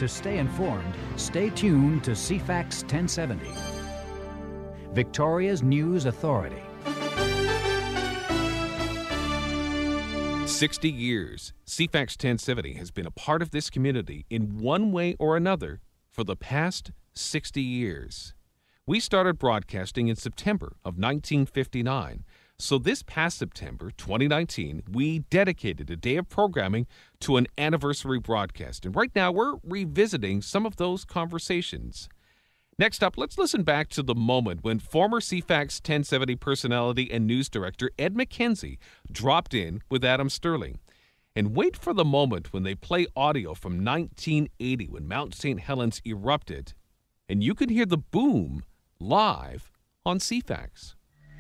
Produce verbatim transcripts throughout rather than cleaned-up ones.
To stay informed, stay tuned to C FAX ten seventy, Victoria's News Authority. sixty years, C FAX ten seventy has been a part of this community in one way or another for the past sixty years. We started broadcasting in September of nineteen fifty-nine, so this past September, twenty nineteen, we dedicated a day of programming to an anniversary broadcast, and right now we're revisiting some of those conversations. Next up, let's listen back to the moment when former C FAX ten seventy personality and news director Ed McKenzie dropped in with Adam Sterling. And wait for the moment when they play audio from nineteen eighty when Mount Saint Helens erupted, and you can hear the boom live on C FAX.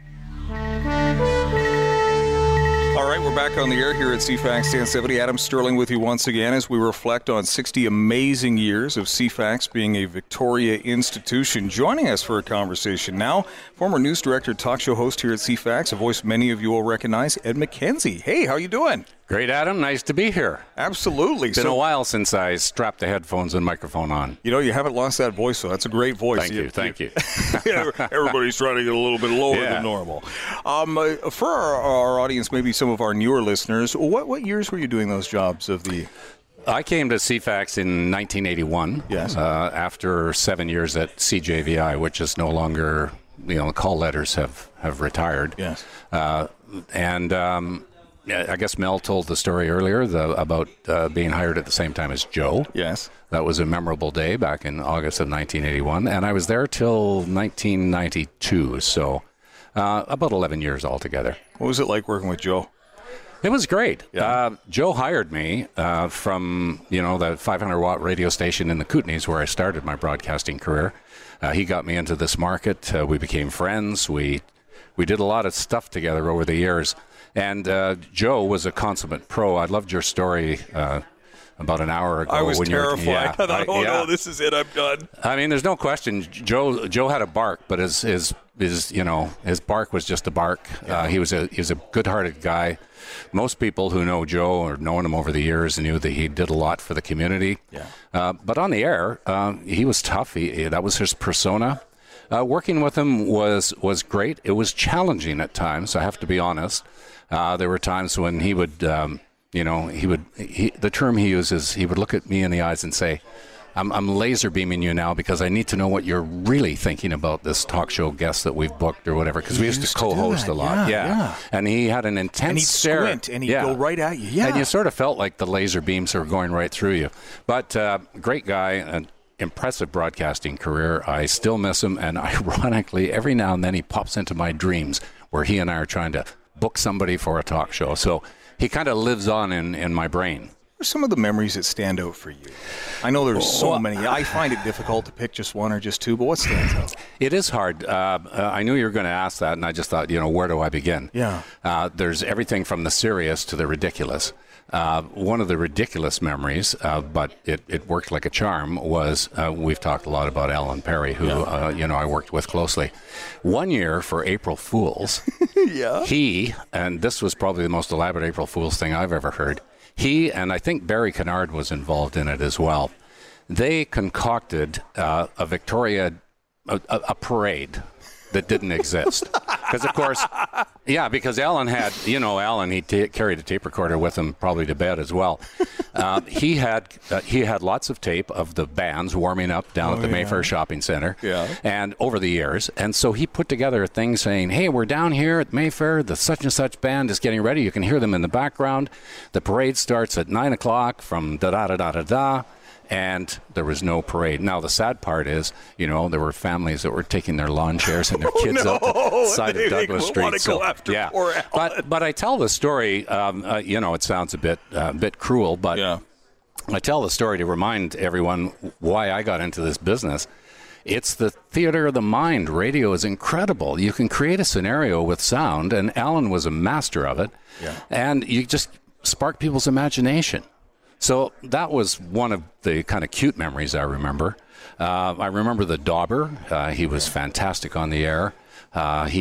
All right, we're back on the air here at C FAX ten seventy. Adam Sterling with you once again as we reflect on sixty amazing years of C FAX being a Victoria institution. Joining us for a conversation now, former news director, talk show host here at C FAX, a voice many of you will recognize, Ed McKenzie. Hey, how you doing? Great, Adam. Nice to be here. Absolutely. It's been so, a while since I strapped the headphones and microphone on. You know, you haven't lost that voice, so that's a great voice. Thank you, you thank you. you. Everybody's trying to get a little bit lower yeah. than normal. Um, uh, for our, our audience, maybe some of our newer listeners, what, what years were you doing those jobs of the... I came to C FAX in nineteen eighty-one, yes. uh, after seven years at C J V I, which is no longer, you know, the call letters have, have retired. Yes. Uh, and... Um, I guess Mel told the story earlier the, about uh, being hired at the same time as Joe. Yes. That was a memorable day back in August of nineteen eighty-one, and I was there till nineteen ninety-two, so uh, about eleven years altogether. What was it like working with Joe? It was great. Yeah. Uh, Joe hired me uh, from, you know, the five hundred watt radio station in the Kootenays where I started my broadcasting career. Uh, he got me into this market. Uh, we became friends. We we did a lot of stuff together over the years. And uh, Joe was a consummate pro. I loved your story uh, about an hour ago. I was when terrified. Yeah, I thought, oh, I, yeah. no, this is it. I'm done. I mean, there's no question. Joe Joe had a bark, but his his his you know his bark was just a bark. Yeah. Uh, he was a he was a good-hearted guy. Most people who know Joe or known him over the years knew that he did a lot for the community. Yeah. Uh, but on the air, uh, he was tough. He, that was his persona. Uh, working with him was was great. It was challenging at times, I have to be honest. Uh, there were times when he would, um, you know, he would, he, the term he uses, he would look at me in the eyes and say, I'm, I'm laser beaming you now because I need to know what you're really thinking about this talk show guest that we've booked or whatever, because we used, used to co-host to a lot. Yeah, yeah. yeah. And he had an intense and he'd stare. squint and he'd yeah. go right at you. Yeah. And you sort of felt like the laser beams were going right through you. But uh, great guy, an impressive broadcasting career. I still miss him. And ironically, every now and then he pops into my dreams where he and I are trying to book somebody for a talk show. So he kind of lives on in, in my brain. What are some of the memories that stand out for you? I know there's so many. I find it difficult to pick just one or just two, but what stands out? It is hard. Uh, uh, I knew you were going to ask that, and I just thought, you know, where do I begin? Yeah. Uh, there's everything from the serious to the ridiculous. Uh, one of the ridiculous memories, uh, but it, it worked like a charm, was uh, we've talked a lot about Alan Perry, who, yeah. uh, you know, I worked with closely. One year for April Fools, yeah. he, and this was probably the most elaborate April Fools thing I've ever heard, he, and I think Barry Kennard was involved in it as well, they concocted uh, a Victoria, a, a parade that didn't exist. Because, of course, yeah, because Alan had, you know, Alan, he t- carried a tape recorder with him probably to bed as well. Uh, he had uh, he had lots of tape of the bands warming up down oh, at the yeah. Mayfair Shopping Center yeah. and over the years. And so he put together a thing saying, hey, we're down here at Mayfair. The such and such band is getting ready. You can hear them in the background. The parade starts at nine o'clock from da-da-da-da-da-da. And there was no parade. Now, the sad part is, you know, there were families that were taking their lawn chairs and their kids oh, no. up the side they, of Douglas they Street. Want to so, go after yeah. poor Alan. But, but I tell the story, um, uh, you know, it sounds a bit, uh, bit cruel, but yeah. I tell the story to remind everyone why I got into this business. It's the theater of the mind. Radio is incredible. You can create a scenario with sound, and Alan was a master of it. Yeah. And you just spark people's imagination. So that was one of the kind of cute memories I remember. Uh, I remember the Dauber. Uh, he was fantastic on the air. Uh, he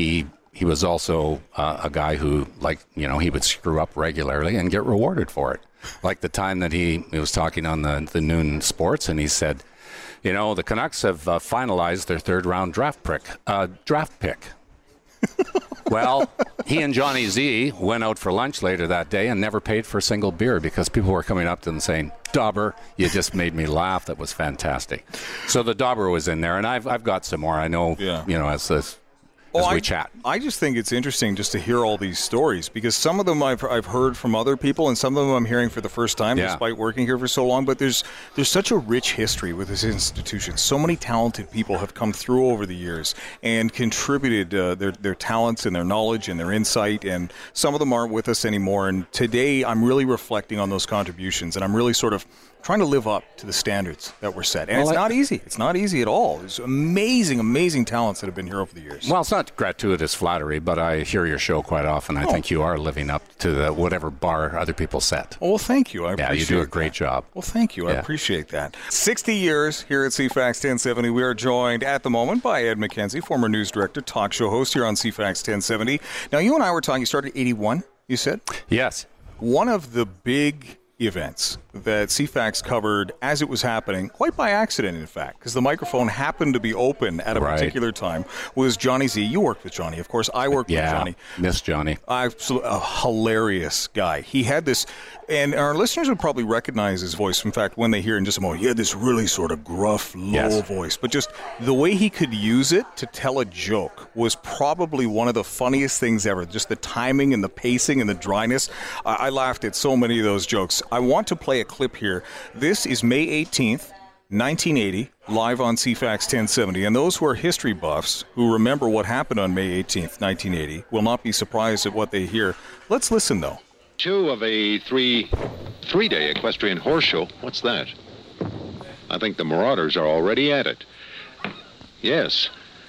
he was also uh, a guy who, like, you know, he would screw up regularly and get rewarded for it. Like the time that he, he was talking on the, the noon sports, and he said, you know, the Canucks have uh, finalized their third round draft pick. Uh, draft pick. Well, he and Johnny Z went out for lunch later that day and never paid for a single beer because people were coming up to them saying, Dauber, you just made me laugh. That was fantastic. So the Dauber was in there, and I've I've got some more. I know, yeah. you know, as this. As oh, we I, chat. I just think it's interesting just to hear all these stories because some of them I've I've heard from other people and some of them I'm hearing for the first time yeah. despite working here for so long. But there's there's such a rich history with this institution. So many talented people have come through over the years and contributed uh, their their talents and their knowledge and their insight. And some of them aren't with us anymore. And today I'm really reflecting on those contributions and I'm really sort of trying to live up to the standards that were set. And well, it's not easy. It's not easy at all. There's amazing, amazing talents that have been here over the years. Well, it's not gratuitous flattery, but I hear your show quite often. I oh. think you are living up to the whatever bar other people set. Oh, well, thank you. I yeah, appreciate you do a great that. job. Well, thank you. Yeah. I appreciate that. sixty years here at C FAX ten seventy. We are joined at the moment by Ed McKenzie, former news director, talk show host here on C FAX ten seventy. Now, you and I were talking, you started eighty-one, you said? Yes. One of the big events that C FAX covered as it was happening, quite by accident, in fact, because the microphone happened to be open at a right. particular time, was Johnny Z. You worked with Johnny. Of course, I worked yeah, with Johnny. Miss Johnny. Absolutely, a hilarious guy. He had this, and our listeners would probably recognize his voice. In fact, when they hear in just a moment, he had this really sort of gruff, low yes. voice. But just the way he could use it to tell a joke was probably one of the funniest things ever. Just the timing and the pacing and the dryness. I, I laughed at so many of those jokes. I want to play a clip here. This is May eighteenth, nineteen eighty, live on C FAX ten seventy. And those who are history buffs who remember what happened on May eighteenth, nineteen eighty, will not be surprised at what they hear. Let's listen, though. Two of a three, three-day equestrian horse show. What's that? I think the Marauders are already at it. Yes.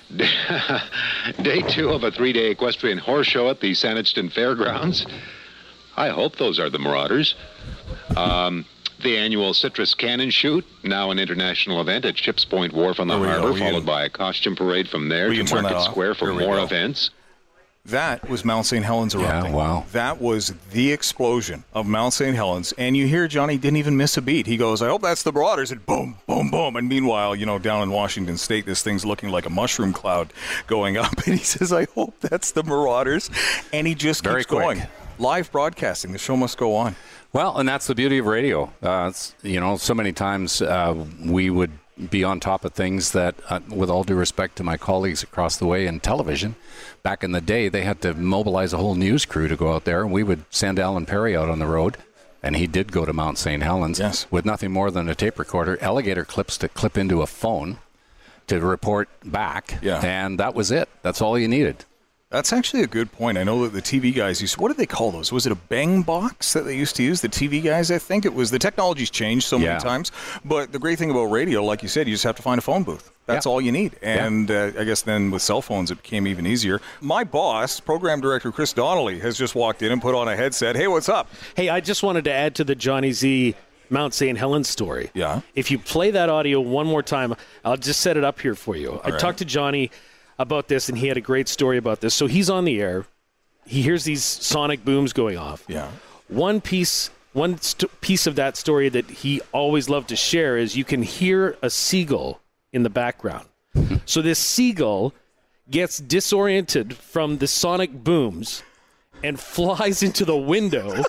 Day two of a three-day equestrian horse show at the Saanich Fairgrounds. I hope those are the Marauders. Um, the annual Citrus Cannon Shoot, now an international event at Ships Point Wharf on the harbor, followed by a costume parade from there to Market Square for more events. That was Mount Saint Helens erupting. Yeah, wow. That was the explosion of Mount Saint Helens. And you hear Johnny didn't even miss a beat. He goes, I hope that's the Marauders. And boom, boom, boom. And meanwhile, you know, down in Washington State, this thing's looking like a mushroom cloud going up. And he says, I hope that's the Marauders. And he just Very keeps quick. going. Live broadcasting. The show must go on. Well, and that's the beauty of radio. Uh, it's, you know, so many times uh, we would be on top of things that, uh, with all due respect to my colleagues across the way in television, back in the day, they had to mobilize a whole news crew to go out there, and we would send Alan Perry out on the road, and he did go to Mount Saint Helens yes. with nothing more than a tape recorder, alligator clips to clip into a phone to report back, yeah. and that was it. That's all you needed. That's actually a good point. I know that the T V guys used to, what did they call those? Was it a bang box that they used to use? The T V guys, I think it was. The technology's changed so yeah. many times. But the great thing about radio, like you said, you just have to find a phone booth. That's yeah. all you need. And yeah. uh, I guess then with cell phones, it became even easier. My boss, program director Chris Donnelly, has just walked in and put on a headset. Hey, what's up? Hey, I just wanted to add to the Johnny Z Mount Saint Helens story. Yeah. If you play that audio one more time, I'll just set it up here for you. All I right. talked to Johnny about this, and he had a great story about this. So he's on the air. He hears these sonic booms going off. Yeah. One piece, one st- piece of that story that he always loved to share is you can hear a seagull in the background. So this seagull gets disoriented from the sonic booms and flies into the window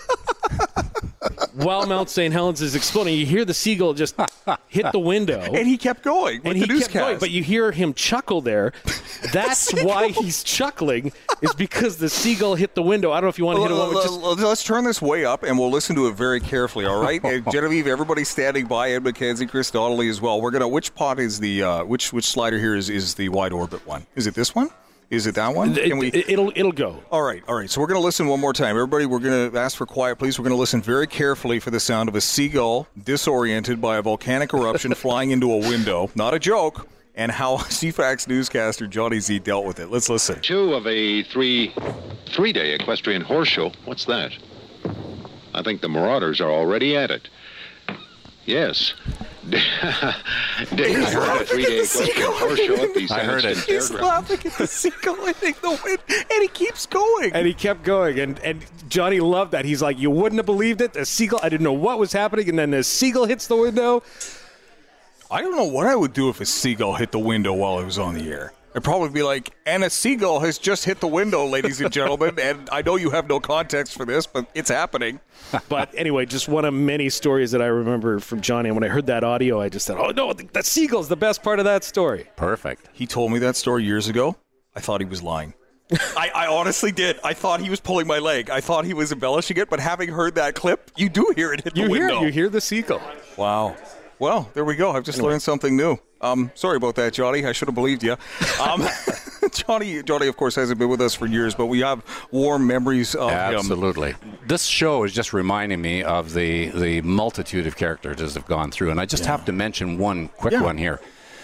while Mount Saint Helens is exploding. You hear the seagull just hit the window. And he kept going with and the he newscast. kept going, but you hear him chuckle there. That's why he's chuckling, is because the seagull hit the window. I don't know if you want to hit it one more. Just... Let's turn this way up, and we'll listen to it very carefully, all right? And Genevieve, everybody standing by, Ed McKenzie, Chris Donnelly as well. We're going to, which pot is the, uh, which which slider here is, is the wide orbit one? Is it this one? Is it that one? Can we... It'll it'll go. All right, all right. So we're going to listen one more time. Everybody, we're going to ask for quiet, please. We're going to listen very carefully for the sound of a seagull disoriented by a volcanic eruption flying into a window. Not a joke. And how C FAX newscaster Johnny Z dealt with it. Let's listen. Two of a three, three-day equestrian horse show. What's that? I think the Marauders are already at it. Yes. Dick, I heard a three-day equestrian horse show at the I heard it. Sanderson He's Fairgrounds. laughing at the seagull hitting the wind, and he keeps going. And he kept going, and, and Johnny loved that. He's like, you wouldn't have believed it. The seagull, I didn't know what was happening, and then the seagull hits the window. I don't know what I would do if a seagull hit the window while I was on the air. I'd probably be like, and a seagull has just hit the window, ladies and gentlemen, and I know you have no context for this, but it's happening. But anyway, just one of many stories that I remember from Johnny. And when I heard that audio, I just thought, oh, no, the, the seagull's the best part of that story. Perfect. He told me that story years ago. I thought he was lying. I, I honestly did. I thought he was pulling my leg. I thought he was embellishing it, but having heard that clip, you do hear it hit You the hear window. it. You hear the seagull. Wow. Well, there we go. I've just learned something new. Um, sorry about that, Johnny. I should have believed you. Um, Johnny, Johnny, of course, hasn't been with us for years, but we have warm memories of him. Absolutely. This show is just reminding me of the, the multitude of characters that have gone through. And I just yeah. have to mention one quick yeah. one here.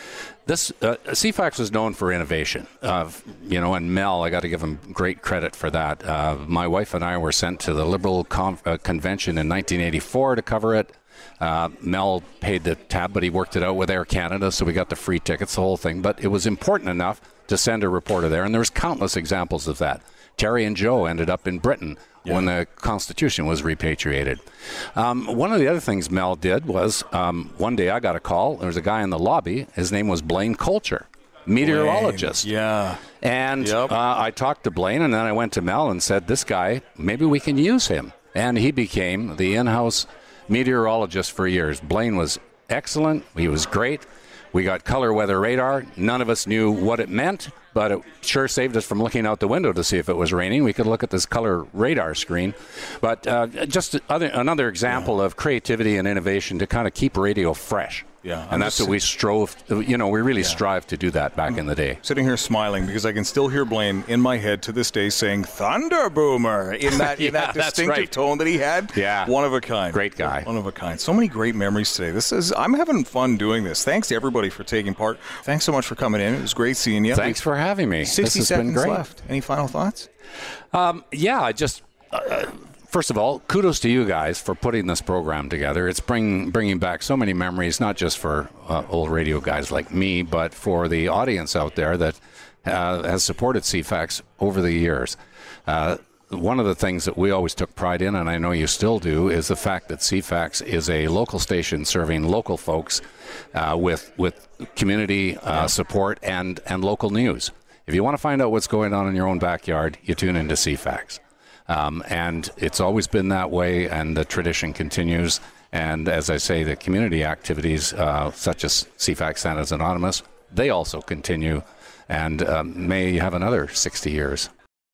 This uh, C FAX was known for innovation, uh, you know, and Mel, I got to give him great credit for that. Uh, my wife and I were sent to the Liberal Con- uh, Convention in nineteen eighty-four to cover it. Uh, Mel paid the tab, but he worked it out with Air Canada, so we got the free tickets, the whole thing. But it was important enough to send a reporter there, and there's countless examples of that. Terry and Joe ended up in Britain yeah. when the Constitution was repatriated. Um, one of the other things Mel did was, um, one day I got a call. There was a guy in the lobby. His name was Blaine Colcher, meteorologist. Blaine. Yeah. And yep. uh, I talked to Blaine, and then I went to Mel and said, this guy, maybe we can use him. And he became the in-house meteorologist for years. Blaine was excellent. He was great. We got color weather radar. None of us knew what it meant, but it sure saved us from looking out the window to see if it was raining. We could look at this color radar screen. But uh, just other, another example yeah. of creativity and innovation to kind of keep radio fresh. Yeah, and I'm that's what we strove, you know, we really yeah. strive to do that back in the day. Sitting here smiling because I can still hear Blaine in my head to this day saying Thunder Boomer in that, yeah, in that distinctive right. tone that he had. Yeah. One of a kind. Great guy. One of a kind. So many great memories today. This is I'm having fun doing this. Thanks to everybody for taking part. Thanks so much for coming in. It was great seeing you. Thanks for having me. sixty this has seconds been great. left. Any final thoughts? Um, yeah, I just... Uh, First of all, kudos to you guys for putting this program together. It's bring, bringing back so many memories, not just for uh, old radio guys like me, but for the audience out there that uh, has supported C FAX over the years. Uh, one of the things that we always took pride in, and I know you still do, is the fact that C FAX is a local station serving local folks uh, with with community uh, yeah. support and, and local news. If you want to find out what's going on in your own backyard, you tune into C FAX. Um, and it's always been that way, and the tradition continues. And as I say, the community activities, uh, such as C FAX Santa's Anonymous, they also continue, and um, may have another sixty years.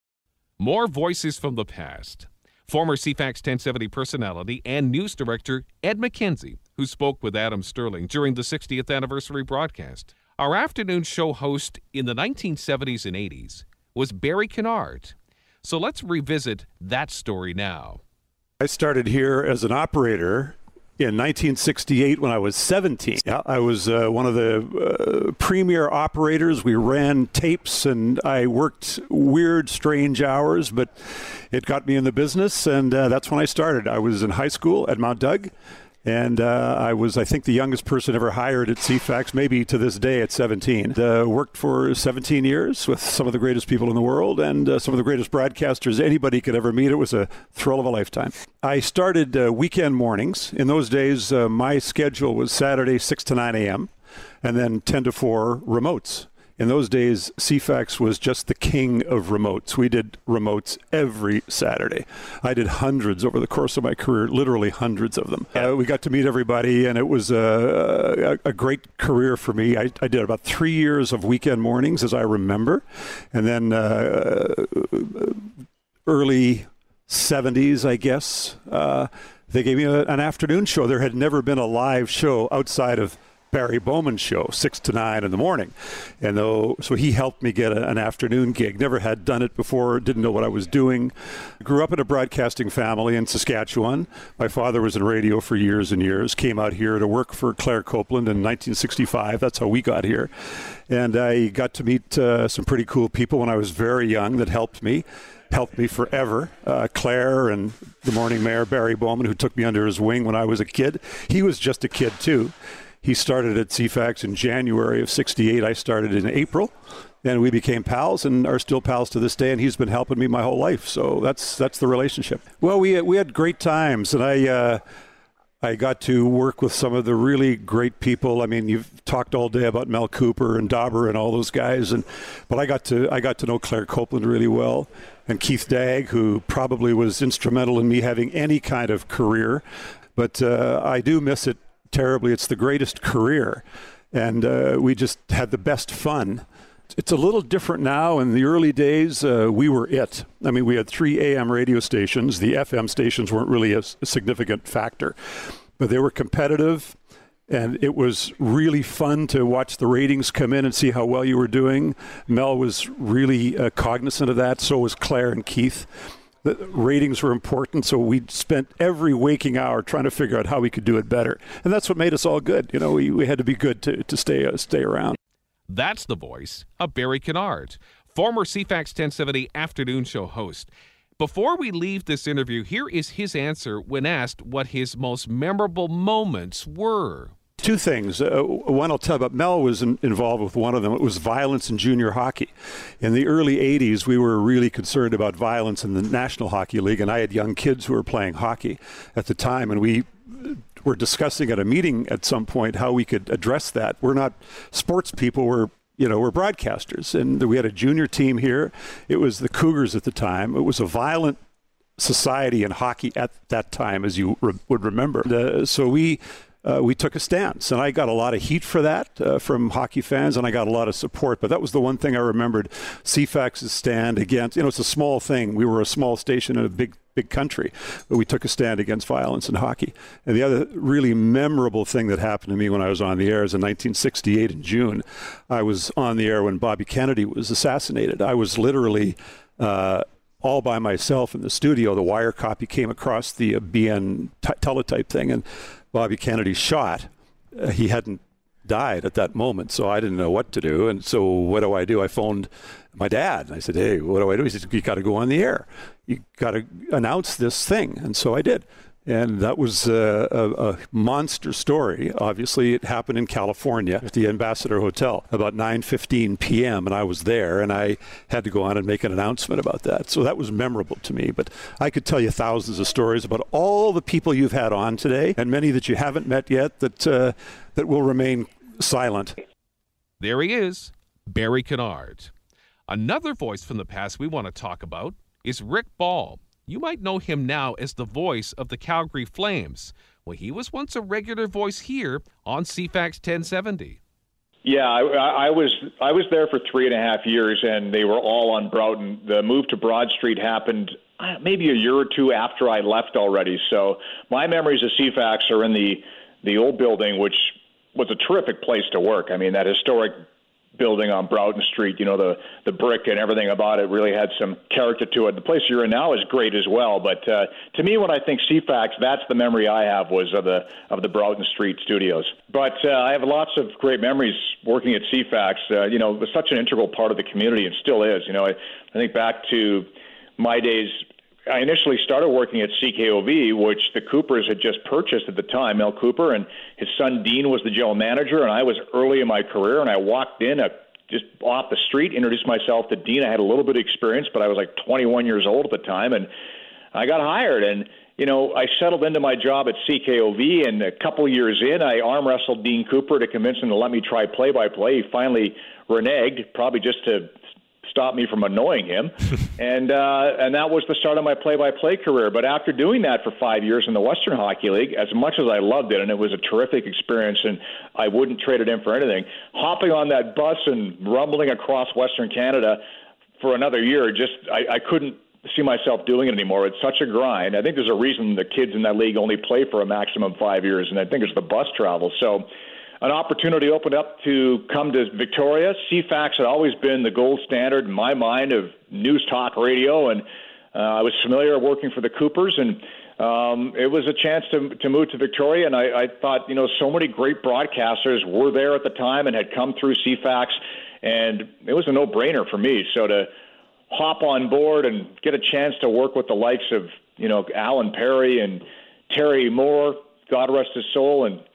More voices from the past. Former C FAX ten seventy personality and news director Ed McKenzie, who spoke with Adam Sterling during the sixtieth anniversary broadcast. Our afternoon show host in the nineteen seventies and eighties was Barry Kennard. So let's revisit that story now. I started here as an operator in nineteen sixty-eight when I was seventeen. Yeah, I was uh, one of the uh, premier operators. We ran tapes, and I worked weird, strange hours, but it got me in the business, and uh, that's when I started. I was in high school at Mount Doug, and uh, I was, I think, the youngest person ever hired at C FAX, maybe to this day at seventeen. Uh, worked for seventeen years with some of the greatest people in the world and uh, some of the greatest broadcasters anybody could ever meet. It was a thrill of a lifetime. I started uh, weekend mornings. In those days, uh, my schedule was Saturday, six to nine a.m., and then ten to four remotes. In those days, C FAX was just the king of remotes. We did remotes every Saturday. I did hundreds over the course of my career, literally hundreds of them. Uh, we got to meet everybody, and it was a, a, a great career for me. I, I did about three years of weekend mornings, as I remember, and then uh, early seventies, I guess, uh, they gave me a, an afternoon show. There had never been a live show outside of Barry Bowman's show, six to nine in the morning. And though, so he helped me get a, an afternoon gig. Never had done it before, didn't know what I was doing. Grew up in a broadcasting family in Saskatchewan. My father was in radio for years and years. Came out here to work for Claire Copeland in nineteen sixty-five. That's how we got here. And I got to meet uh, some pretty cool people when I was very young that helped me. Helped me forever. Uh, Claire and the morning mayor, Barry Bowman, who took me under his wing when I was a kid. He was just a kid, too. He started at C FAX in January of sixty-eight. I started in April. And we became pals and are still pals to this day, and he's been helping me my whole life. So that's that's the relationship. Well, we we had great times, and I uh, I got to work with some of the really great people. I mean, you've talked all day about Mel Cooper and Dauber and all those guys, and but I got to I got to know Claire Copeland really well, and Keith Dagg, who probably was instrumental in me having any kind of career. But uh, I do miss it terribly. It's the greatest career, and uh, we just had the best fun. It's a little different now. In the early days, uh, we were it. I mean, we had three A M radio stations. The F M stations weren't really a, a significant factor, but they were competitive, and it was really fun to watch the ratings come in and see how well you were doing. Mel was really uh, cognizant of that. So was Claire and Keith. The ratings were important, so we spent every waking hour trying to figure out how we could do it better. And that's what made us all good. You know, we, we had to be good to, to stay uh, stay around. That's the voice of Barry Kennard, former C FAX ten seventy afternoon show host. Before we leave this interview, here is his answer when asked what his most memorable moments were. Two things. Uh, one I'll tell you about. Mel was in, involved with one of them. It was violence in junior hockey. In the early eighties, we were really concerned about violence in the National Hockey League, and I had young kids who were playing hockey at the time, and we were discussing at a meeting at some point how we could address that. We're not sports people. We're you know, we're broadcasters, and we had a junior team here. It was the Cougars at the time. It was a violent society in hockey at that time, as you re- would remember. Uh, so we uh, we took a stance, and I got a lot of heat for that uh, from hockey fans, and I got a lot of support. But that was the one thing I remembered: C FAX's stand against. You know, it's a small thing. We were a small station in a big. big country, but we took a stand against violence in hockey. And the other really memorable thing that happened to me when I was on the air is in nineteen sixty-eight in June. I was on the air when Bobby Kennedy was assassinated. I was literally uh, all by myself in the studio. The wire copy came across the uh, B N t- teletype thing, and Bobby Kennedy shot. Uh, he hadn't died at that moment, so I didn't know what to do. And so what do I do? I phoned my dad, and I said, hey, what do I do? He said, you got to go on the air. You got to announce this thing. And so I did. And that was a, a, a monster story. Obviously, it happened in California at the Ambassador Hotel about nine fifteen p.m., and I was there, and I had to go on and make an announcement about that. So that was memorable to me. But I could tell you thousands of stories about all the people you've had on today, and many that you haven't met yet that uh, that will remain silent. There he is, Barry Kennard. Another voice from the past we want to talk about is Rick Ball. You might know him now as the voice of the Calgary Flames. Well, he was once a regular voice here on C FAX ten seventy. Yeah, I, I was I was there for three and a half years, and they were all on Broughton. The move to Broad Street happened uh, maybe a year or two after I left already. So my memories of C FAX are in the the old building, which was a terrific place to work. I mean, that historic building on Broughton Street, you know, the the brick and everything about it really had some character to it. The place you're in now is great as well. But uh, to me, when I think C FAX, that's the memory I have was of the of the Broughton Street studios. But uh, I have lots of great memories working at C FAX. Uh, you know, it was such an integral part of the community and still is. You know, I, I think back to my days. I initially started working at C K O V, which the Coopers had just purchased at the time, Mel Cooper, and his son Dean was the general manager, and I was early in my career, and I walked in uh, just off the street, introduced myself to Dean. I had a little bit of experience, but I was like twenty-one years old at the time, and I got hired, and you know, I settled into my job at C K O V, and a couple years in, I arm wrestled Dean Cooper to convince him to let me try play-by-play. He finally reneged, probably just to stop me from annoying him, and uh, and that was the start of my play-by-play career. But after doing that for five years in the Western Hockey League, as much as I loved it, and it was a terrific experience, and I wouldn't trade it in for anything, hopping on that bus and rumbling across Western Canada for another year, just I, I couldn't see myself doing it anymore. It's such a grind. I think there's a reason the kids in that league only play for a maximum five years, and I think it's the bus travel. So an opportunity opened up to come to Victoria. C FAX had always been the gold standard in my mind of news talk radio, and uh, I was familiar working for the Coopers, and um, it was a chance to to move to Victoria, and I, I thought, you know, so many great broadcasters were there at the time and had come through C FAX, and it was a no-brainer for me. So to hop on board and get a chance to work with the likes of, you know, Alan Perry and Terry Moore, God rest his soul, and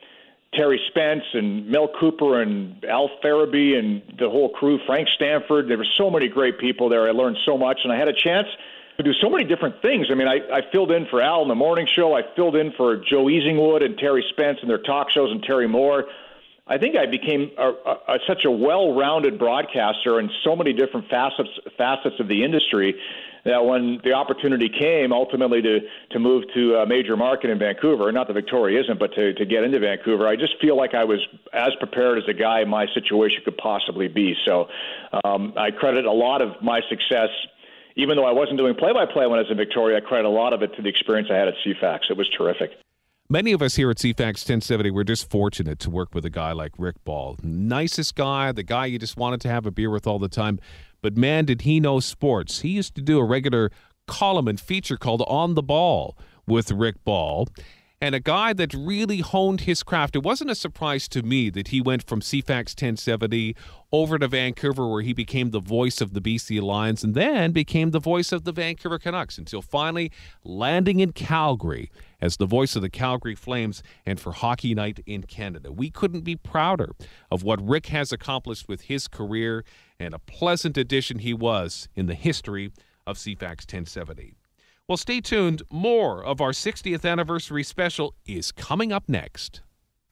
Terry Spence and Mel Cooper and Al Farabee and the whole crew, Frank Stanford. There were so many great people there. I learned so much, and I had a chance to do so many different things. I mean, I, I filled in for Al in the morning show. I filled in for Joe Easingwood and Terry Spence and their talk shows and Terry Moore. I think I became a, a, a, such a well-rounded broadcaster in so many different facets facets of the industry that when the opportunity came ultimately to, to move to a major market in Vancouver, not that Victoria isn't, but to, to get into Vancouver, I just feel like I was as prepared as a guy in my situation could possibly be. So um, I credit a lot of my success, even though I wasn't doing play-by-play when I was in Victoria, I credit a lot of it to the experience I had at C FAX. It was terrific. Many of us here at C FAX ten seventy, we're just fortunate to work with a guy like Rick Ball. Nicest guy, the guy you just wanted to have a beer with all the time. But man, did he know sports. He used to do a regular column and feature called On the Ball with Rick Ball. And a guy that really honed his craft. It wasn't a surprise to me that he went from C FAX ten seventy over to Vancouver, where he became the voice of the B C Lions and then became the voice of the Vancouver Canucks until finally landing in Calgary as the voice of the Calgary Flames and for Hockey Night in Canada. We couldn't be prouder of what Rick has accomplished with his career, and a pleasant addition he was in the history of C FAX ten seventy. Well, stay tuned. More of our sixtieth anniversary special is coming up next.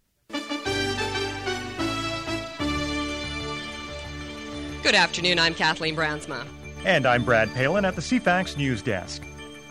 Good afternoon. I'm Kathleen Bransma. And I'm Brad Palin at the C FAX News Desk.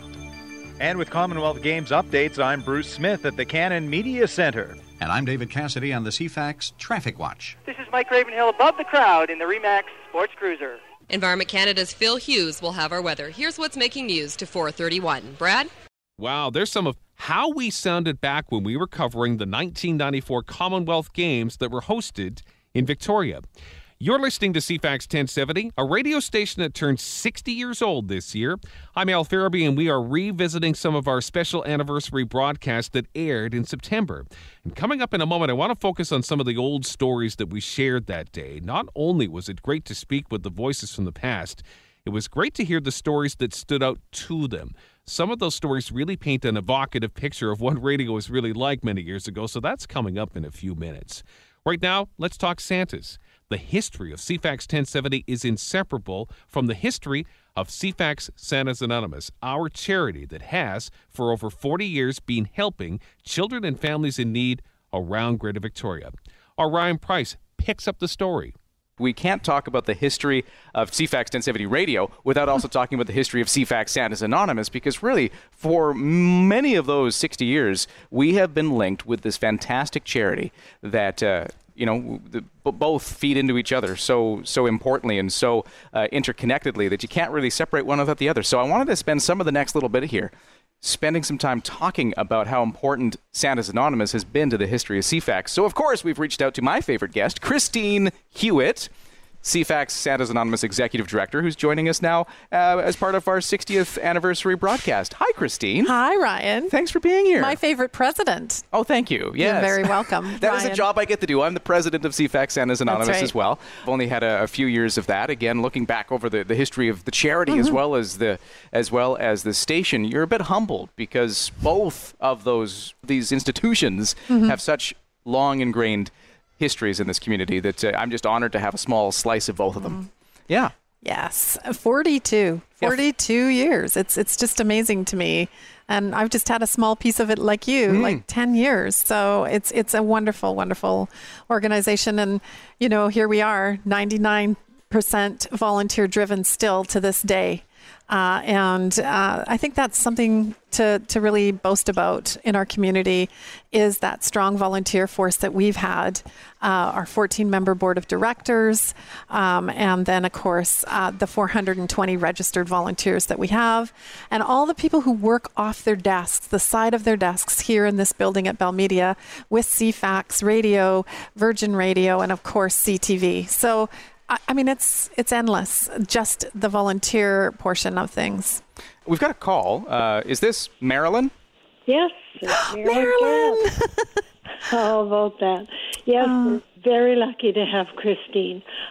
And with Commonwealth Games updates, I'm Bruce Smith at the Canon Media Center. And I'm David Cassidy on the C FAX Traffic Watch. This is Mike Ravenhill above the crowd in the RE/MAX Sports Cruiser. Environment Canada's Phil Hughes will have our weather. Here's what's making news to four thirty-one. Brad? Wow, there's some of how we sounded back when we were covering the nineteen ninety-four Commonwealth Games that were hosted in Victoria. You're listening to C FAX ten seventy, a radio station that turned sixty years old this year. I'm Al Farabee, and we are revisiting some of our special anniversary broadcasts that aired in September. And coming up in a moment, I want to focus on some of the old stories that we shared that day. Not only was it great to speak with the voices from the past, it was great to hear the stories that stood out to them. Some of those stories really paint an evocative picture of what radio was really like many years ago, so that's coming up in a few minutes. Right now, let's talk Santas. The history of C FAX ten seventy is inseparable from the history of C FAX Santas Anonymous, our charity that has, for over forty years, been helping children and families in need around Greater Victoria. Our Ryan Price picks up the story. We can't talk about the history of C FAX ten seventy radio without also talking about the history of C FAX Santas Anonymous, because really, for many of those sixty years, we have been linked with this fantastic charity that, uh, you know, the, both feed into each other so so importantly and so uh, interconnectedly that you can't really separate one without the other. So I wanted to spend some of the next little bit here spending some time talking about how important Santas Anonymous has been to the history of C FAX. So, of course, we've reached out to my favorite guest, Christine Hewitt, C FAX Santas Anonymous Executive Director, who's joining us now uh, as part of our sixtieth anniversary broadcast. Hi, Christine. Hi, Ryan. Thanks for being here. My favorite president. Oh, thank you. Yes. You're very welcome. That Ryan. is a job I get to do. I'm the president of C FAX Santas Anonymous right. as well. I've only had a, a few years of that. Again, looking back over the, the history of the charity mm-hmm. as well as the as well as the station, you're a bit humbled because both of those these institutions mm-hmm. have such long ingrained histories in this community that uh, I'm just honored to have a small slice of both of them. Mm. Yeah. Yes. forty-two. forty-two yeah. years. It's it's just amazing to me. And I've just had a small piece of it like you, mm. like ten years. So it's it's a wonderful, wonderful organization. And, you know, here we are, ninety-nine percent volunteer driven still to this day. Uh, and uh, I think that's something to, to really boast about in our community is that strong volunteer force that we've had, uh, our fourteen-member board of directors, um, and then, of course, uh, the four hundred twenty registered volunteers that we have, and all the people who work off their desks, the side of their desks here in this building at Bell Media with C FAX Radio, Virgin Radio, and, of course, C T V. So I mean, it's it's endless, just the volunteer portion of things. We've got a call. Uh, is this Marilyn? Yes. It's Marilyn. Marilyn. How about that? Yes, uh, we're very lucky to have Christine.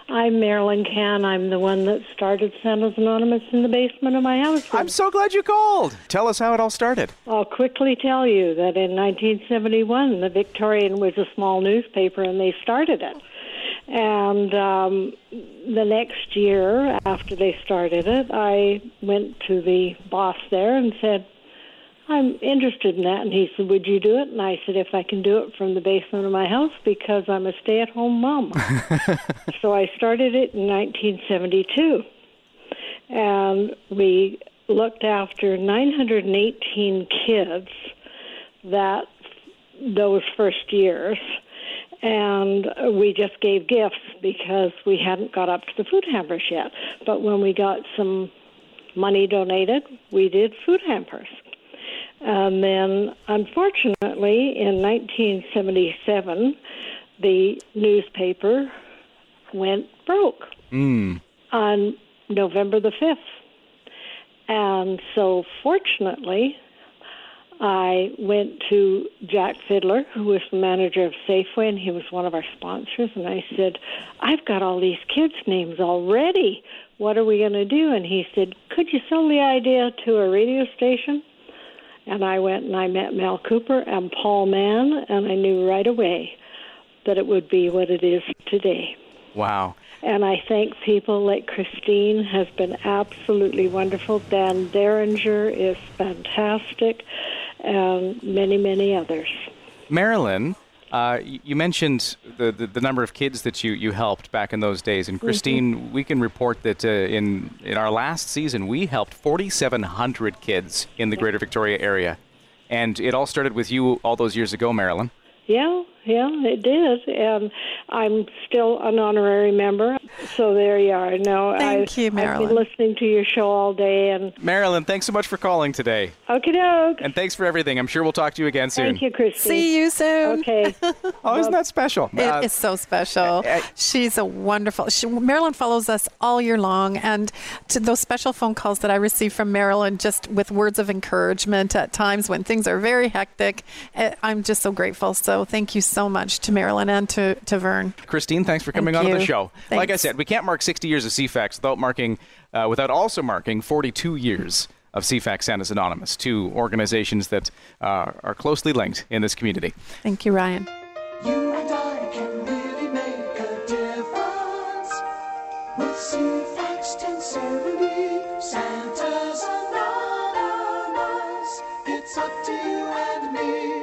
I'm Marilyn Cann. I'm the one that started Santa's Anonymous in the basement of my house. I'm so glad you called. Tell us how it all started. I'll quickly tell you that in nineteen seventy-one, the Victorian was a small newspaper, and they started it. And um, the next year, after they started it, I went to the boss there and said, I'm interested in that. And he said, would you do it? And I said, if I can do it from the basement of my house, because I'm a stay-at-home mom. So I started it in nineteen seventy-two. And we looked after nine hundred eighteen kids that those first years. And we just gave gifts because we hadn't got up to the food hampers yet. But when we got some money donated, we did food hampers. And then, unfortunately, in nineteen seventy-seven, the newspaper went broke mm. on November the fifth. And so, fortunately, I went to Jack Fiddler, who was the manager of Safeway, and he was one of our sponsors, and I said, I've got all these kids' names already. What are we going to do? And he said, could you sell the idea to a radio station? And I went and I met Mel Cooper and Paul Mann, and I knew right away that it would be what it is today. Wow. And I thank people like Christine has been absolutely wonderful. Dan Derringer is fantastic, and many, many others. Marilyn, uh, you mentioned the, the, the number of kids that you, you helped back in those days. And Christine, mm-hmm. we can report that uh, in, in our last season, we helped forty-seven hundred kids in the Greater Victoria area. And it all started with you all those years ago, Marilyn. Yeah, yeah, it did, and I'm still an honorary member, so there you are. No, Thank I, you, Marilyn. I've been listening to your show all day. And Marilyn, thanks so much for calling today. Okie doke. And thanks for everything. I'm sure we'll talk to you again soon. Thank you, Christine. See you soon. Okay. Oh, isn't that special? It Uh, is so special. uh, She's a wonderful. She, Marilyn follows us all year long, and to those special phone calls that I receive from Marilyn, just with words of encouragement at times when things are very hectic, uh, I'm just so grateful. So thank you so much to Marilyn and to, to Vern. Christine, thanks for coming Thank on to you. the show. Thanks. Like I said, we can't mark sixty years of C FAX without marking, uh, without also marking forty-two years of C FAX Santa's Anonymous, two organizations that uh, are closely linked in this community. Thank you, Ryan. You and I can really make a difference with C FAX ten seventy, Santa's Anonymous. It's up to you and me.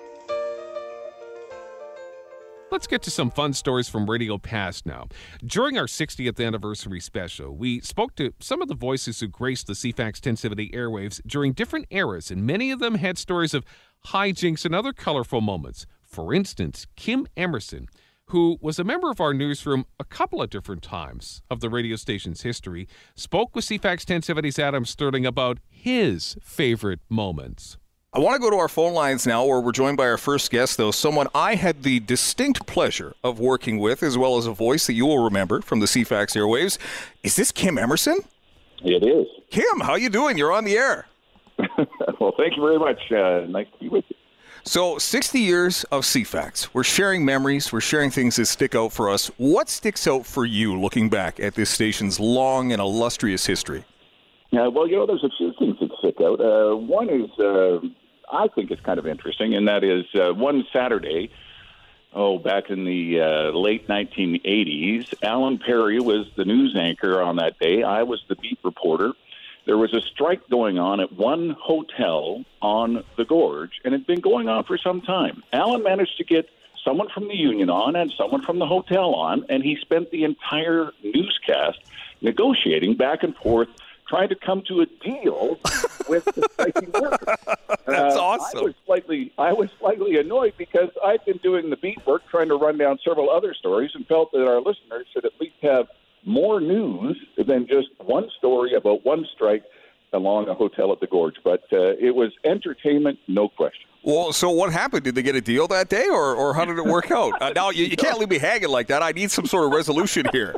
Let's get to some fun stories from Radio Past now. During our sixtieth anniversary special, we spoke to some of the voices who graced the C FAX ten seventy airwaves during different eras, and many of them had stories of hijinks and other colorful moments. For instance, Kim Emerson, who was a member of our newsroom a couple of different times of the radio station's history, spoke with C FAX ten seventy's Adam Sterling about his favorite moments. I want to go to our phone lines now, where we're joined by our first guest, though, someone I had the distinct pleasure of working with, as well as a voice that you will remember from the C FAX airwaves. Is this Kim Emerson? It is. Kim, how you doing? You're on the air. Well, thank you very much. Uh, nice to be with you. So, sixty years of C FAX. We're sharing memories. We're sharing things that stick out for us. What sticks out for you looking back at this station's long and illustrious history? Uh, well, you know, there's a few things that stick out. Uh, one is, uh, I think it's kind of interesting, and that is uh, one Saturday, oh, back in the uh, late nineteen eighties, Alan Perry was the news anchor on that day. I was the beat reporter. There was a strike going on at one hotel on the Gorge, and it had been going on for some time. Alan managed to get someone from the union on and someone from the hotel on, and he spent the entire newscast negotiating back and forth, trying to come to a deal with the striking workers. That's uh, awesome. I was slightly, I was slightly annoyed because I'd been doing the beat work, trying to run down several other stories, and felt that our listeners should at least have more news than just one story about one strike along a hotel at the Gorge. But uh, it was entertainment, no question. Well, so what happened? Did they get a deal that day, or, or how did it work out? Uh, now, you, you can't leave me hanging like that. I need some sort of resolution here.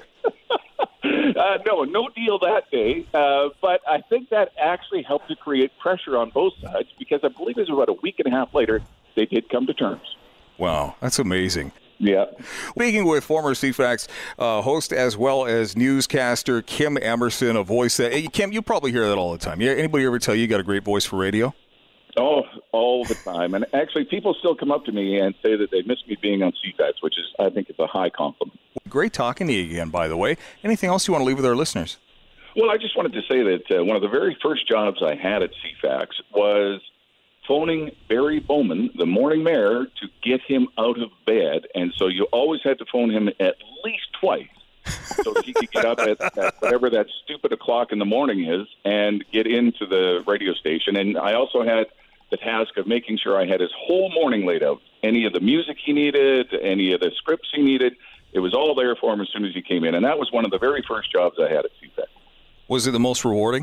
Uh, no, no deal that day, uh, but I think that actually helped to create pressure on both sides, because I believe it was about a week and a half later they did come to terms. Wow, that's amazing. Yeah. Speaking with former C FAX uh, host as well as newscaster Kim Emerson, a voice that, hey, Kim, you probably hear that all the time. Yeah, anybody ever tell you you got a great voice for radio? Oh, all the time. And actually, people still come up to me and say that they miss me being on C FAX, which is, I think, is a high compliment. Great talking to you again, by the way. Anything else you want to leave with our listeners? Well, I just wanted to say that uh, one of the very first jobs I had at C FAX was phoning Barry Bowman, the morning mayor, to get him out of bed. And so you always had to phone him at least twice so that he could get up at, at whatever that stupid o'clock in the morning is and get into the radio station. And I also had the task of making sure I had his whole morning laid out. Any of the music he needed, any of the scripts he needed, it was all there for him as soon as he came in. And that was one of the very first jobs I had at C FAX. Was it the most rewarding?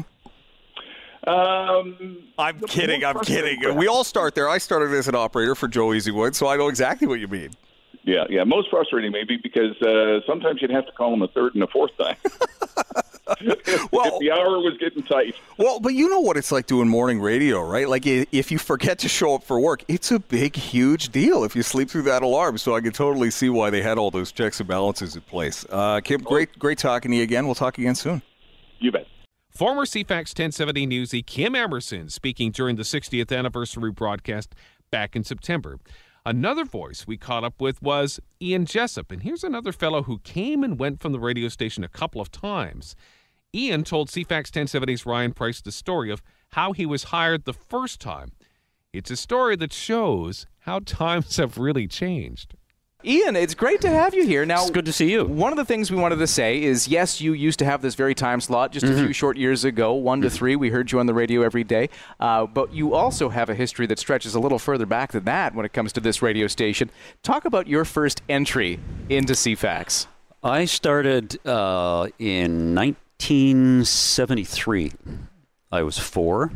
Um, I'm kidding, I'm kidding. We all start there. I started as an operator for Joe Easywood, so I know exactly what you mean. Yeah, yeah. Most frustrating maybe because uh, sometimes you'd have to call him a third and a fourth time. if, well, if the hour was getting tight. Well, but you know what it's like doing morning radio, right? Like if you forget to show up for work, it's a big, huge deal if you sleep through that alarm. So I can totally see why they had all those checks and balances in place. Uh, Kim, great, great talking to you again. We'll talk again soon. You bet. Former C FAX ten seventy newsie Kim Emerson speaking during the sixtieth anniversary broadcast back in September. Another voice we caught up with was Ian Jessup, and here's another fellow who came and went from the radio station a couple of times. Ian told C FAX ten seventy's Ryan Price the story of how he was hired the first time. It's a story that shows how times have really changed. Ian, it's great to have you here. Now, it's good to see you. One of the things we wanted to say is, yes, you used to have this very time slot just mm-hmm. a few short years ago, one to three. We heard you on the radio every day. Uh, but you also have a history that stretches a little further back than that when it comes to this radio station. Talk about your first entry into C FAX. I started uh, in nineteen seventy-three. I was four.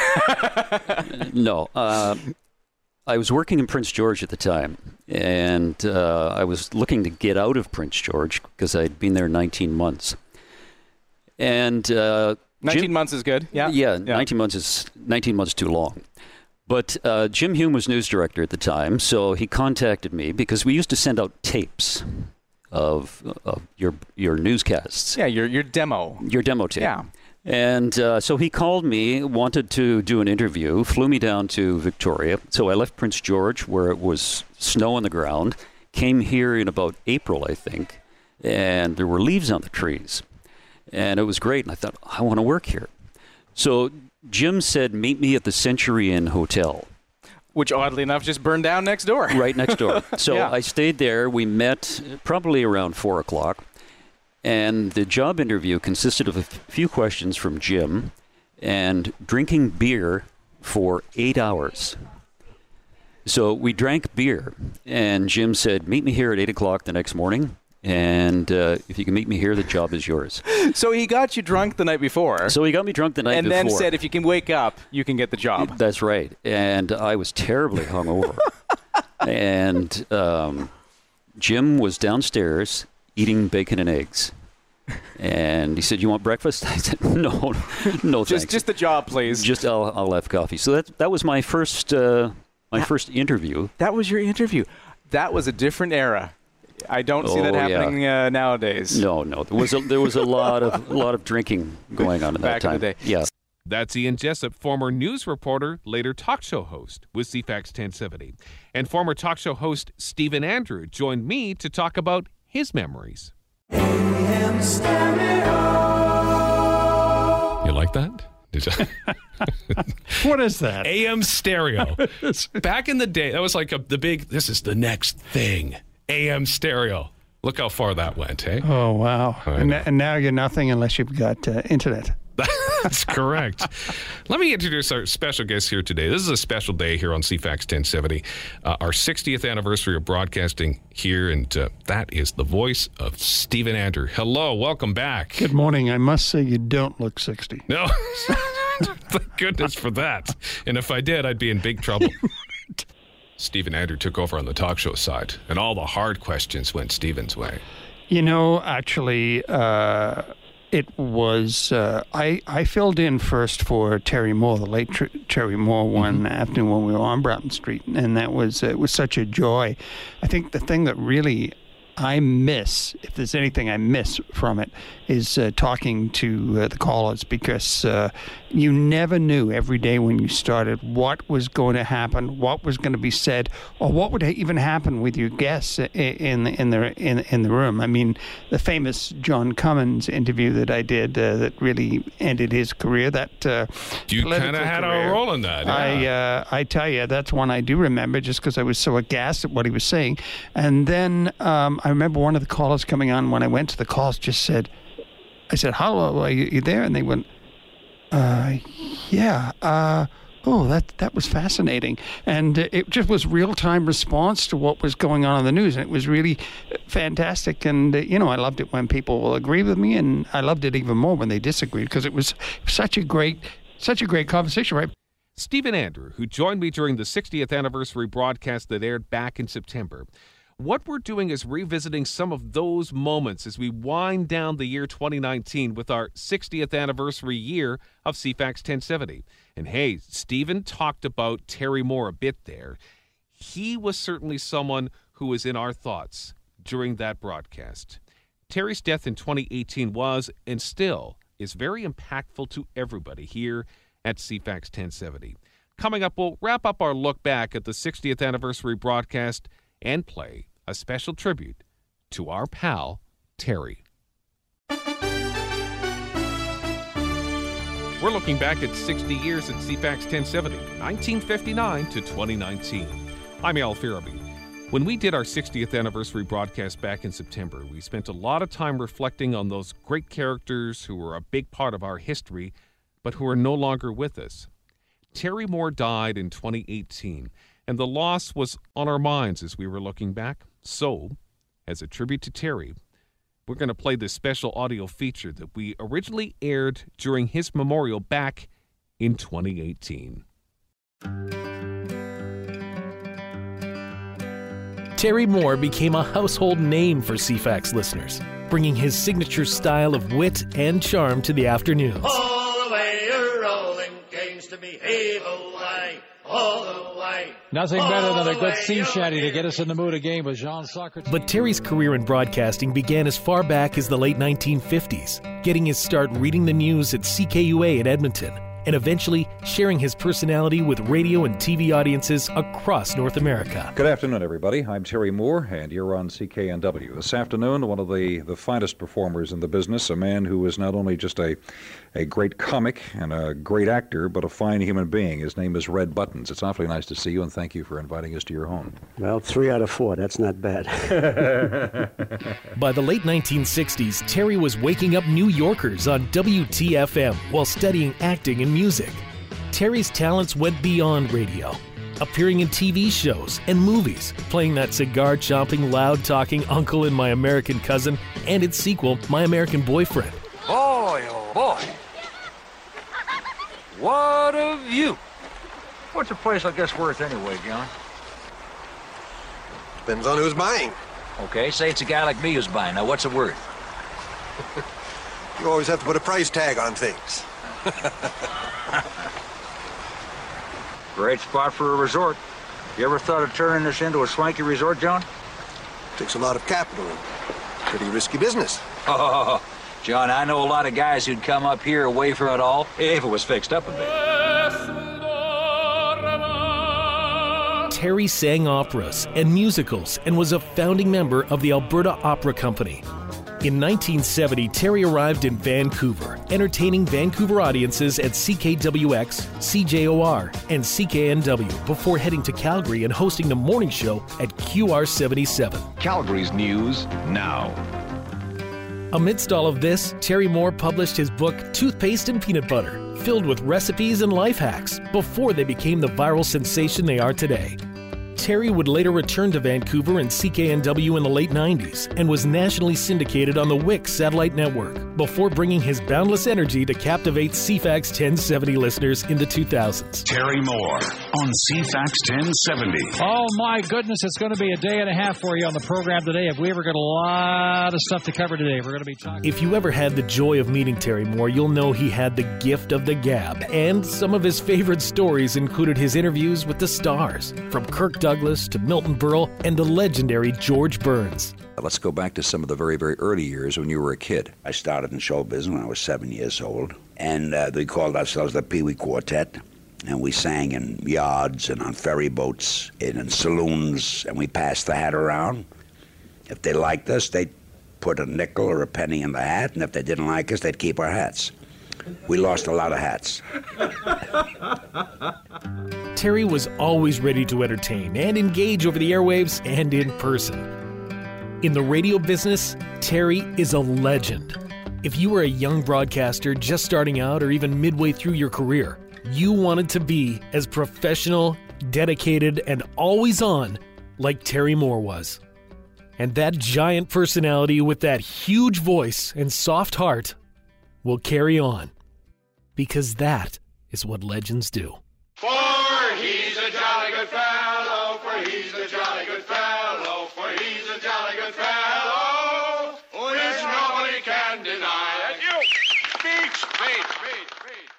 no. Uh, I was working in Prince George at the time, and uh, I was looking to get out of Prince George because I'd been there nineteen months. And uh, nineteen Jim, months is good. Yeah. yeah, yeah, nineteen months is nineteen months too long. But uh, Jim Hume was news director at the time, so he contacted me because we used to send out tapes of, of your your newscasts. Yeah, your your demo. Your demo tape. Yeah. And uh, so he called me, wanted to do an interview, flew me down to Victoria. So I left Prince George, where it was snow on the ground, came here in about April, I think, and there were leaves on the trees. And it was great, and I thought, I want to work here. So Jim said, meet me at the Century Inn Hotel. Which, oddly enough, just burned down next door. Right next door. So yeah. I stayed there. We met probably around four o'clock. And the job interview consisted of a f- few questions from Jim and drinking beer for eight hours. So we drank beer, and Jim said, meet me here at eight o'clock the next morning, and uh, if you can meet me here, the job is yours. So he got you drunk the night before. So he got me drunk the night and before. And then said, if you can wake up, you can get the job. That's right. And I was terribly hungover. and um, Jim was downstairs eating bacon and eggs. And he said, you want breakfast? I said, no, no just, thanks. Just the job, please. Just I'll, I'll have coffee. So that that was my first uh, my that, first interview. That was your interview. That was a different era. I don't oh, see that happening yeah. uh, nowadays. No, no. There was a, there was a lot of a lot of drinking going on at Back that time. In the day. Yeah. That's Ian Jessup, former news reporter, later talk show host with C FAX ten seventy. And former talk show host Stephen Andrew joined me to talk about his memories. A M Stereo. You like that? Did you? What is that? A M Stereo. Back in the day, that was like a, the big, this is the next thing. A M Stereo. Look how far that went, hey? Oh, wow. And, and now you're nothing unless you've got uh, internet. That's correct. Let me introduce our special guest here today. This is a special day here on C FAX ten seventy, uh, our sixtieth anniversary of broadcasting here, and uh, that is the voice of Stephen Andrew. Hello, welcome back. Good morning. I must say you don't look sixty. No, thank goodness for that. And if I did, I'd be in big trouble. Stephen Andrew took over on the talk show side, and all the hard questions went Stephen's way. You know, actually, uh, it was, uh, I, I filled in first for Terry Moore, the late Tr- Terry Moore, one mm-hmm. afternoon when we were on Broughton Street, and that was, uh, it was such a joy. I think the thing that really I miss, if there's anything I miss from it, is uh, talking to uh, the callers, because uh, you never knew every day when you started what was going to happen, what was going to be said, or what would even happen with your guests in the in the in, in the room. I mean, the famous John Cummins interview that I did uh, that really ended his career. That uh, you kind of had career, a role in that. Yeah. I uh, I tell you, that's one I do remember, just because I was so aghast at what he was saying. And then um, I remember one of the callers coming on when I went to the calls just said, I said, "Hello, are you, you there?" And they went, uh, yeah, uh, oh, that that was fascinating. And it just was real-time response to what was going on in the news. And it was really fantastic. And, uh, you know, I loved it when people will agree with me, and I loved it even more when they disagreed, because it was such a great, such a great conversation, right? Stephen Andrew, who joined me during the sixtieth anniversary broadcast that aired back in September. What we're doing is revisiting some of those moments as we wind down the year twenty nineteen with our sixtieth anniversary year of C FAX ten seventy. And hey, Stephen talked about Terry Moore a bit there. He was certainly someone who was in our thoughts during that broadcast. Terry's death in twenty eighteen was, and still is, very impactful to everybody here at C FAX ten seventy. Coming up, we'll wrap up our look back at the sixtieth anniversary broadcast and play a special tribute to our pal, Terry. We're looking back at sixty years at C FAX ten seventy, nineteen fifty-nine to twenty nineteen. I'm Al Farabee. When we did our sixtieth anniversary broadcast back in September, we spent a lot of time reflecting on those great characters who were a big part of our history, but who are no longer with us. Terry Moore died in twenty eighteen, and the loss was on our minds as we were looking back. So, as a tribute to Terry, we're going to play this special audio feature that we originally aired during his memorial back in twenty eighteen. Terry Moore became a household name for C FAX listeners, bringing his signature style of wit and charm to the afternoons. All the way you're rolling, games to behave away, all the way. Nothing better than a good sea shanty to get us in the mood again with Jean Socrates. But Terry's career in broadcasting began as far back as the late nineteen fifties, getting his start reading the news at C K U A in Edmonton, and eventually sharing his personality with radio and T V audiences across North America. Good afternoon, everybody. I'm Terry Moore, and you're on C K N W. This afternoon, one of the, the finest performers in the business, a man who is not only just a, a great comic and a great actor, but a fine human being. His name is Red Buttons. It's awfully nice to see you, and thank you for inviting us to your home. Well, three out of four. That's not bad. By the late nineteen sixties, Terry was waking up New Yorkers on W T F M while studying acting and music. Terry's talents went beyond radio, appearing in T V shows and movies, playing that cigar-chomping, loud-talking uncle in My American Cousin, and its sequel, My American Boyfriend. Boy, oh boy. What a view. What's a place like this worth anyway, John? Depends on who's buying. Okay, say it's a guy like me who's buying. Now, what's it worth? You always have to put a price tag on things. Great spot for a resort. You ever thought of turning this into a swanky resort, John? Takes a lot of capital and pretty risky business. Oh, John, I know a lot of guys who'd come up here away from it all if it was fixed up a bit. Terry sang operas and musicals and was a founding member of the Alberta Opera Company. In nineteen seventy, Terry arrived in Vancouver, entertaining Vancouver audiences at C K W X, C J O R, and C K N W before heading to Calgary and hosting the morning show at Q R seventy-seven. Calgary's news now. Amidst all of this, Terry Moore published his book, Toothpaste and Peanut Butter, filled with recipes and life hacks before they became the viral sensation they are today. Terry would later return to Vancouver and C K N W in the late nineties and was nationally syndicated on the W I C satellite network, before bringing his boundless energy to captivate C FAX ten seventy listeners in the two thousands. Terry Moore on C FAX ten seventy. Oh, my goodness, it's going to be a day and a half for you on the program today. Have we ever got a lot of stuff to cover today? We're going to be talking. If you ever had the joy of meeting Terry Moore, you'll know he had the gift of the gab. And some of his favorite stories included his interviews with the stars, from Kirk Douglas to Milton Berle and the legendary George Burns. Let's go back to some of the very, very early years when you were a kid. I started in show business when I was seven years old, and uh, we called ourselves the Pee Wee Quartet, and we sang in yards and on ferry boats and in saloons, and we passed the hat around. If they liked us, they'd put a nickel or a penny in the hat, and if they didn't like us, they'd keep our hats. We lost a lot of hats. Terry was always ready to entertain and engage over the airwaves and in person. In the radio business, Terry is a legend. If you were a young broadcaster just starting out or even midway through your career, you wanted to be as professional, dedicated, and always on like Terry Moore was. And that giant personality with that huge voice and soft heart will carry on. Because that is what legends do. For he's a jolly good fellow, for he's a jolly good fellow, for he's a jolly good fellow, which nobody can deny. And you, speech, speech, speech, speech.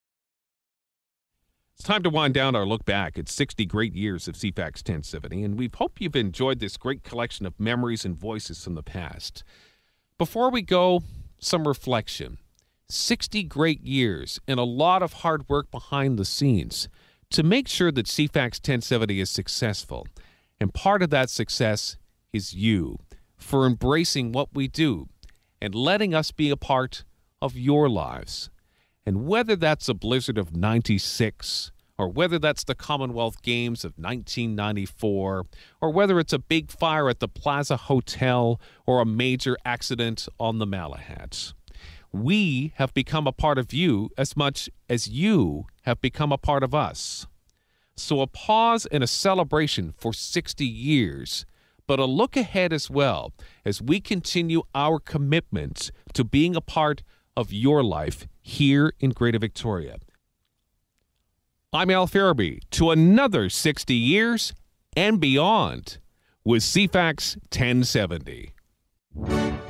It's time to wind down our look back at sixty great years of C FAX ten seventy, and we hope you've enjoyed this great collection of memories and voices from the past. Before we go, some reflection. sixty great years and a lot of hard work behind the scenes to make sure that C FAX ten seventy is successful. And part of that success is you, for embracing what we do and letting us be a part of your lives. And whether that's a blizzard of ninety-six, or whether that's the Commonwealth Games of nineteen ninety-four, or whether it's a big fire at the Plaza Hotel or a major accident on the Malahat, we have become a part of you as much as you have become a part of us. So a pause and a celebration for sixty years, but a look ahead as well as we continue our commitment to being a part of your life here in Greater Victoria. I'm Al Farabee to another sixty years and beyond with C FAX ten seventy.